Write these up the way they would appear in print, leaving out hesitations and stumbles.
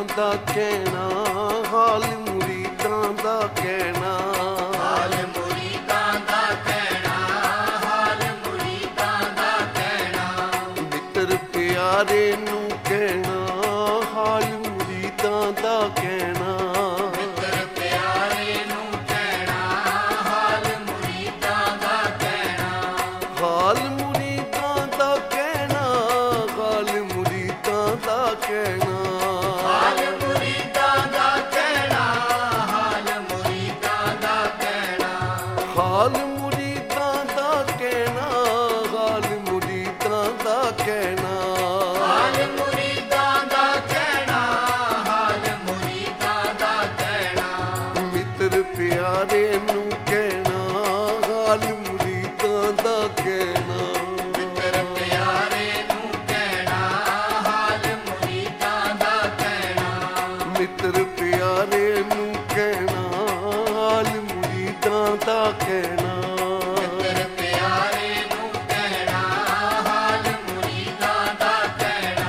ਦਾ ਕਹਿਣਾ, ਹਾਲ ਮੁਰੀਦਾਂ ਦਾ ਕਹਿਣਾ, ਹਾਲ ਮੁਰੀਦਾਂ ਦਾ ਕਹਿਣਾ, ਹਾਲ ਮੁਰੀਦਾਂ ਦਾ ਕਹਿਣਾ। ਮਿੱਤਰ ਪਿਆਰੇ ਨੂੰ ਕਹਿਣਾ, ਹਾਲ ਮੁਰੀਦਾਂ ਦਾ ਕਹਿਣਾ, ਮਿੱਤਰ ਪਿਆਰੇ ਨੂੰ ਕਹਿਣਾ, ਹਾਲ ਮੁਰੀਦਾਂ ਦਾ ਕਹਿਣਾ। ਹਾਲ ਮੁਰੀਦਾਂ ਦਾ ਕਹਿਣਾ, ਹਾਲ ਮੁਰੀਦਾਂ ਦਾ ਕਹਿਣਾ, ਹਾਲ ਮੁਰੀਦਾਂ ਦਾ ਕਹਿਣਾ, ਹਾਲ ਮੁਰੀਦਾਂ ਦਾ ਕਹਿਣਾ। ਹਾਲ ਮੁਰੀਦਾਂ ਦਾ ਕਹਿਣਾ, ਹਾਲ ਮੁਰੀਦਾਂ ਦਾ ਕਹਿਣਾ, ਹਾਲ ਮੁਰੀਦਾਂ ਦਾ ਕਹਿਣਾ, ਹਾਲ ਮੁਰੀਦਾਂ ਦਾ ਕਹਿਣਾ। ਮਿੱਤਰ ਪਿਆਰੇ ਨੂੰ ਕਹਿਣਾ, ਹਾਲ ਮੁਰੀਦਾਂ ਦਾ ਕਹਿਣਾ, ਮਿੱਤਰ ਪਿਆਰੇ ਨੂੰ ਕਹਿਣਾ, ਹਾਲ ਮੁਰੀਦਾਂ ਦਾ ਕਹਿਣਾ। ਮਿੱਤਰ ਪਿਆਰੇ ਨੂੰ ਕਹਿਣਾ, ਹਾਲ ਮੁਰੀਦਾਂ ਦਾ ਕਹਿਣਾ। ਮਿੱਤਰ ਪਿਆਰੇ ਨੂੰ ਕਹਿਣਾ, ਹਾਲ ਮੁਰੀਦਾਂ ਦਾ ਕਹਿਣਾ।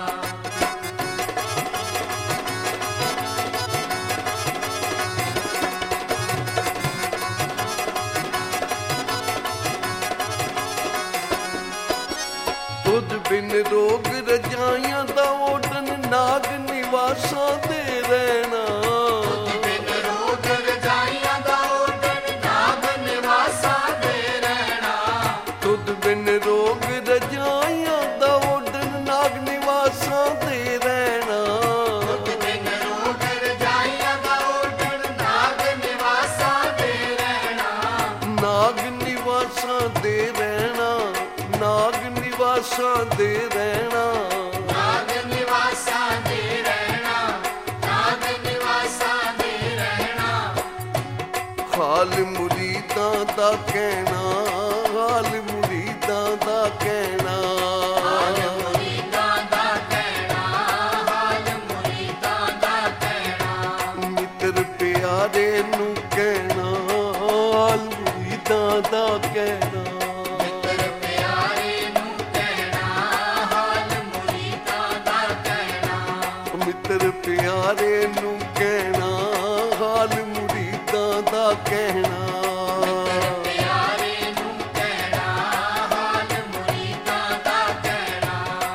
ਤੁਧ ਬਿਨ ਰੋਗ ਰਜਾਈਆਂ ਦਾ ਓਢਨ, ਨਾਗ ਨਿਵਾਸਾਂ ਦੇ ਰਹਿਣਾ, ਬਿਨ ਰੋਗ ਰਜਾਈਆਂ ਦਾ ਓਢਣ, ਨਾਗ ਨਿਵਾਸਾਂ ਦੇ ਰਹਿਣਾ। ਤੁਧ ਬਿਨ ਰੋਗ ਰਜਾਈਆਂ ਦਾ ਓਢਨ, ਨਾਗ ਨਿਵਾਸਾਂ ਦੇ ਰਹਿਣਾ, ਬਿਨ ਰੋਗ ਰਜਾਈਆਂ ਦਾ ਓਢਣ, ਨਾਗ ਨਿਵਾਸਾਂ ਦੇ ਰਹਿਣਾ। ਨਾਗ ਨਿਵਾਸਾਂ ਦੇ ਰਹਿਣਾ, ਨਾਗ ਨਿਵਾਸਾਂ ਦੇ ਰਹਿਣਾ। ਨਾਗ ਨਿਵਾਸਾਂ ਦੇ ਰਹਿਣਾ, ਨਾਗ ਨਿਵਾਸਾਂ ਦੇ ਰਹਿਣਾ। ਹਾਲ ਮੁਰੀਦਾਂ ਦਾ ਕਹਿਣਾ, ਹਾਲ ਮੁਰੀਦਾਂ ਦਾ ਕਹਿਣਾ, ਹਾਲ ਮੁਰੀਦਾਂ ਦਾ ਕਹਿਣਾ, ਹਾਲ ਮੁਰੀਦਾਂ ਦਾ ਕਹਿਣਾ। ਮਿੱਤਰ ਪਿਆਰੇ ਨੂੰ ਕਹਿਣਾ, ਹਾਲ ਮੁਰੀਦਾਂ ਦਾ ਕਹਿਣਾ, ਮਿੱਤਰ ਪਿਆਰੇ ਨੂੰ ਕਹਿਣਾ, ਹਾਲ ਮੁਰੀਦਾਂ ਦਾ ਕਹਿਣਾ। ਮਿੱਤਰ ਪਿਆਰੇ ਨੂੰ ਕਹਿਣਾ, ਹਾਲ ਮੁਰੀਦਾਂ ਦਾ ਕਹਿਣਾ। ਪਿਆਰੇ ਨੂੰ ਕਹਿਣਾ, ਹਾਲ ਮੁਰੀਦਾਂ ਦਾ ਕਹਿਣਾ।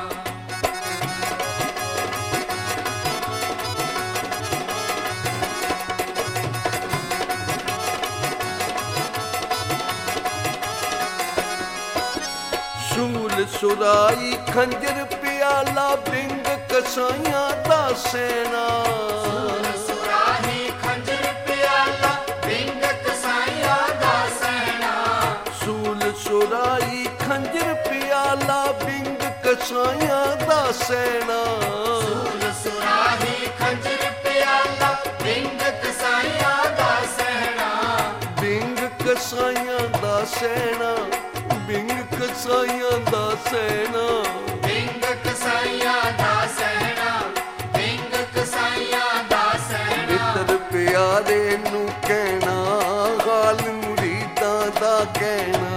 ਸ਼ੂਲ ਸੁਰਾਈ ਖੰਜਰ ਪਿਆਲਾ, ਬਿੰਗ ਕਸਾਈਆਂ ਦਾ ਸੈਨਾ, ਸੁਰਾਹੀ ਖੰਜਰ ਪਿਆਲਾ, ਬਿੰਗ ਕਸਾਈਆਂ ਦਾ ਸਹਿਣਾ। ਸੂਲ ਸੁਰਾਈ ਖੰਜਰ ਪਿਆਲਾ, ਬਿੰਗ ਕਸਾਈਆਂ ਦਾ ਸੈਨਾ, ਸੂਲ ਸੁਰਾਹੀ ਖੰਜਰ ਪਿਆਲਾ, ਬਿੰਗ ਕਸਾਈਆਂ ਦਾ ਸਹਿਣਾ। ਬਿੰਗ ਕਸਾਈਆਂ ਦਾ ਸੈਨਾ, ਬਿੰਗ ਕਸਾਈਆਂ ਦਾ ਸੈਨਾ। ਬਿੰਗ ਕਸਾਈਆਂ ਦਾ ਸਹਿਣਾ, ਬਿੰਗ ਕਸਾਈਆਂ ਦਾ ਸਹਿਣਾ। ਮਿੱਤਰ ਪਿਆਰੇ ਨੂੰ ਕਹਿਣਾ, ਹਾਲ ਮੁਰੀਦਾਂ ਦਾ ਕਹਿਣਾ,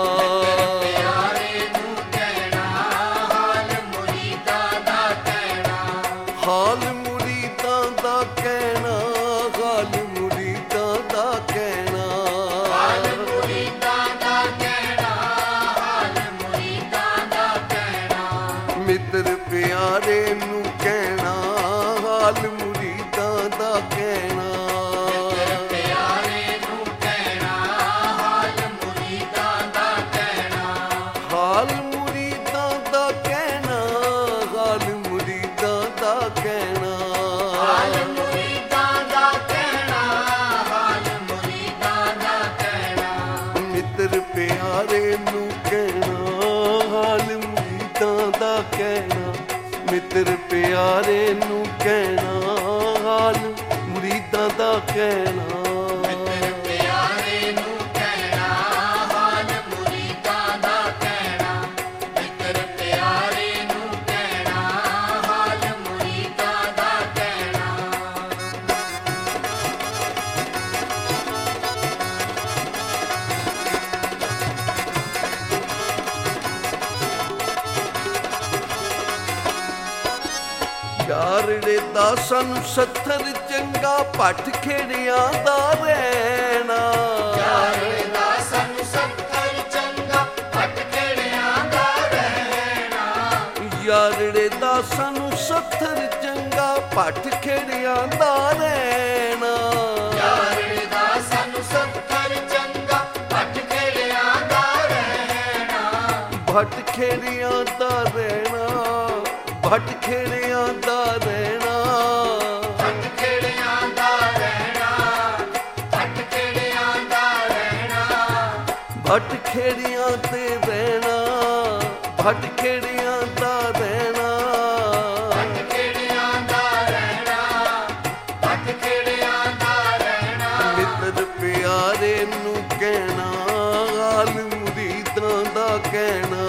ਪਿਆਰੇ ਨੂੰ ਕਹਿਣਾ, ਹਾਲ ਮੁਰੀਦਾਂ ਦਾ ਕਹਿਣਾ। ਹਾਲ ਮੁਰੀਦਾਂ ਦਾ ਕਹਿਣਾ, ਹਾਲ ਮੁਰੀਦਾਂ ਦਾ ਕਹਿਣਾ, ਹਾਲ ਮੁਰੀਦਾਂ ਦਾ ਕਹਿਣਾ, ਹਾਲ ਮੁਰੀਦਾਂ ਦਾ ਕਹਿਣਾ। ਮਿੱਤਰ ਪਿਆਰੇ ਨੂੰ ਕਹਿਣਾ, ਹਾਲ ਮੁਰੀਦਾਂ ਦਾ ਕਹਿਣਾ, ਪਿਆਰੇ ਨੂੰ ਕਹਿਣਾ, ਹਾਲ ਮੁਰੀਦਾਂ ਦਾ ਕਹਿਣਾ। ਹਾਲ ਮੁਰੀਦਾਂ ਦਾ ਕਹਿਣਾ, ਹਾਲ ਮੁਰੀਦਾਂ ਦਾ ਕਹਿਣਾ, ਹਾਲ ਮੁਰੀਦਾਂ ਦਾ ਕਹਿਣਾ, ਹਾਲ ਮੁਰੀਦਾਂ ਦਾ ਕਹਿਣਾ। ਮਿੱਤਰ ਪਿਆਰੇ ਨੂੰ ਕਹਿਣਾ, ਹਾਲ ਮੁਰੀਦਾਂ ਦਾ ਕਹਿਣਾ, ਮਿੱਤਰ ਪਿਆਰੇ ਨੂੰ ਕਹਿਣਾ, ਹਾਲ ਮੁਰੀਦਾਂ ਦਾ ਕਹਿਣਾ। ਮਿੱਤਰ ਪਿਆਰੇ ਨੂੰ ਕਹਿਣਾ, ਹਾਲ ਮੁਰੀਦਾਂ ਦਾ ਕਹਿਣਾ। ਮਿੱਤਰ ਪਿਆਰੇ ਨੂੰ ਕਹਿਣਾ, ਹਾਲ ਮੁਰੀਦਾਂ ਦਾ ਕਹਿਣਾ। ਯਾਰ ਯਾਰੜੇ ਦਾ ਸਾਨੂੰ ਸੱਥਰ ਚੰਗਾ ਭੱਟ ਖੇੜਿਆਂ ਦਾ ਰਹਿਣਾ ਯਾਰੜੇ ਦਾ ਸਾਨੂੰ ਸੱਥਰ ਚੰਗਾ ਭੱਟ ਖੇੜਿਆਂ ਦਾ ਰਹਿਣਾ ਯਾਰੜੇ ਦਾ ਸਾਨੂੰ ਸੱਥਰ ਚੰਗਾ ਭੱਟ ਖੇੜਿਆਂ ਦਾ ਰਹਿਣਾ ਯਾਰੜੇ ਦਾ ਸਾਨੂੰ ਸੱਥਰ ਚੰਗਾ ਭੱਟ ਖੇੜਿਆਂ ਦਾ ਰਹਿਣਾ ਭੱਟ ਖੇੜਿਆਂ ਦਾ ਰਹਿਣਾ ਭੱਟ ਖੇੜਿਆਂ ਦਾ ਰਹਿਣਾ ਭੱਟ ਖੇੜਿਆਂ ਦਾ ਰਹਿਣਾ ਭੱਟ ਖੇੜਿਆਂ ਦਾ ਰਹਿਣਾ ਭੱਟ ਖੇੜਿਆਂ ਤੇ ਰਹਿਣਾ ਭੱਟ ਖੇੜਿਆਂ ਦਾ ਰਹਿਣਾ ਭੱਟ ਖੇੜਿਆਂ ਦਾ ਰਹਿਣਾ ਭੱਟ ਖੇੜਿਆਂ ਦਾ ਰਹਿਣਾ ਮਿੱਤਰ ਪਿਆਰੇ ਨੂੰ ਕਹਿਣਾ ਹਾਲ ਮੁਰੀਦਾਂ ਦਾ ਕਹਿਣਾ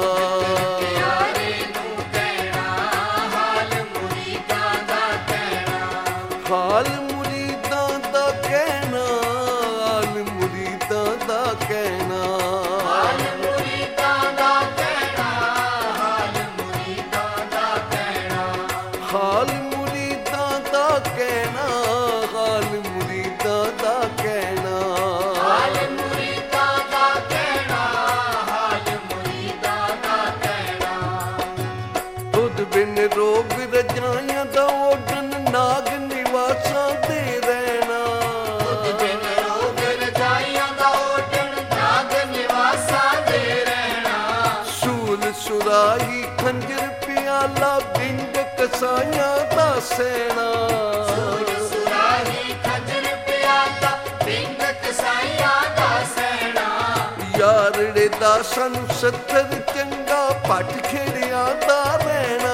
ਪਿਆਰੇ ਨੂੰ ਕਹਿਣਾ ਹਾਲ ਮੁਰੀਦਾਂ ਦਾ ਕਹਿਣਾ ਹਾਲ ਮੁਰੀਦਾਂ ਦਾ ਕਹਿਣਾ ਹਾਲ ਮੁਰੀਦਾਂ ਦਾ ਕਹਿਣਾ ਹਾਲ ਮੁਰੀਦਾਂ ਦਾ ਕਹਿਣਾ ਹਾਲ ਮੁਰੀਦਾਂ ਦਾ ਕਹਿਣਾ ਹਾਲ ਮੁਰੀਦਾਂ ਦਾ ਕਹਿਣਾ ਹਾਲ ਮੁਰੀਦਾਂ ਦਾ ਕਹਿਣਾ ਹਾਲ ਮੁਰੀਦਾਂ ਦਾ ਕਹਿਣਾ ਹਾਲ ਮੁਰੀਦਾਂ ਦਾ ਕਹਿਣਾ ਦੁੱਧ ਬਿਨ ਰੋਗ ਰਜਾਈਆਂ ਦਾ ਓਢਣ ਨਾਗ ਨਿਵਾਸਾਂ ਤੇ ਰਹਿਣਾ ਬਿਨ ਰੋਗ ਰਜਾਈਆਂ ਦਾ ਓਢਣ ਨਾਗ ਨਿਵਾਸਾਂ ਦੇ ਰਹਿਣਾ ਸੂਲ ਸੁਰਾਹੀ ਖੰਜਰ ਪਿਆਲਾ ਬਿੰਦ ਕਸਾਈਆਂ ਦਾ ਸੈਣਾ ਸੂਲ ਸੁਰਾਹੀ ਖੰਜਰ ਪਿਆਲਾ ਬਿੰਦ ਕਸਾਈਆਂ ਦਾ ਸਹਿਣਾ ਯਾਰੜੇ ਦਾ ਸਾਨੂੰ ਸੱਥਰ ਚੰਗਾ ਭੱਟ ਖੇੜਿਆਂ ਦਾ ਰਹਿਣਾ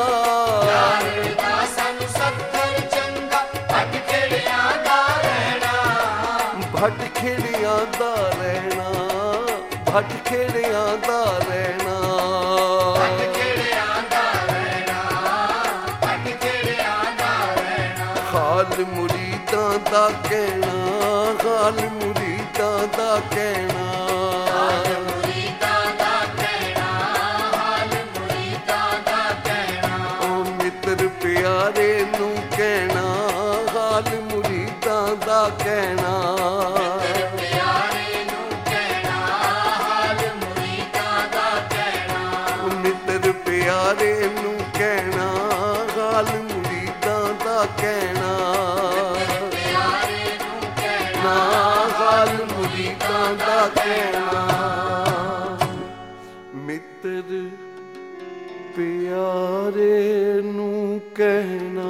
ਯਾਰੜੇ ਦਾ ਸਾਨੂੰ ਸੱਥਰ ਚੰਗਾ ਭੱਟ ਖੇੜਿਆਂ ਦਾ ਰਹਿਣਾ ਭੱਟ ਖੇੜਿਆਂ ਦਾ ਰਹਿਣਾ ਭੱਟ ਖੇੜਿਆਂ ਦਾ ਰਹਿਣਾ ਭੱਟ ਖੇੜਿਆਂ ਦਾ ਰਹਿਣਾ ਭੱਟ ਖੇੜਿਆਂ ਦਾ ਰਹਿਣਾ ਹਾਲ ਮੁਰੀਦਾਂ ਦਾ ਕਹਿਣਾ ਹਾਲ ਮੁਰੀਦਾਂ ਦਾ ਕਹਿਣਾ ਹਾਲ ਮੁਰੀਦਾਂ ਦਾ ਕਹਿਣਾ ਹਾਲ ਮੁਰੀਦਾਂ ਦਾ ਕਹਿਣਾ ਓ ਮਿੱਤਰ ਪਿਆਰੇ ਨੂੰ ਕਹਿਣਾ ਹਾਲ ਮੁਰੀਦਾਂ ਦਾ ਕਹਿਣਾ ਪਿਆਰੇ ਨੂੰ ਕਹਿਣਾ ਹਾਲ ਮੁਰੀਦਾਂ ਦਾ ਕਹਿਣਾ ਓ ਮਿੱਤਰ ਪਿਆਰੇ ਨੂੰ ਕਹਿਣਾ ਹਾਲ ਮੁਰੀਦਾਂ ਦਾ ਕਹਿਣਾ ਪਿਆਰੇ ਨੂੰ ਕਹਿਣਾ ਨਾ ਹਾਲ ਮੁਰੀਦਾਂ ਦਾ ਕਹਿਣਾ ਮਿੱਤਰ ਪਿਆਰੇ ਨੂੰ ਕਹਿਣਾ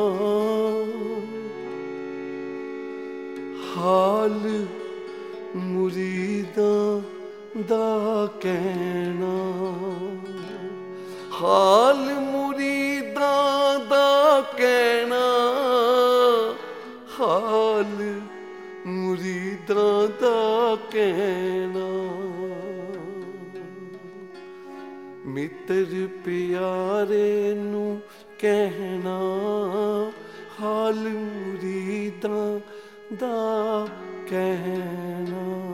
ਹਾਲ ਮੁਰੀਦਾਂ ਦਾ ਕਹਿਣਾ ਹਾਲ ਮੁਰੀਦਾਂ ਦਾ ਕਹਿਣਾ ਹਾਲ ਮੁਰੀਦਾਂ ਦਾ ਕਹਿਣਾ ਮਿੱਤਰ ਪਿਆਰੇ ਨੂੰ ਕਹਿਣਾ ਹਾਲ ਮੁਰੀਦਾਂ ਦਾ ਕਹਿਣਾ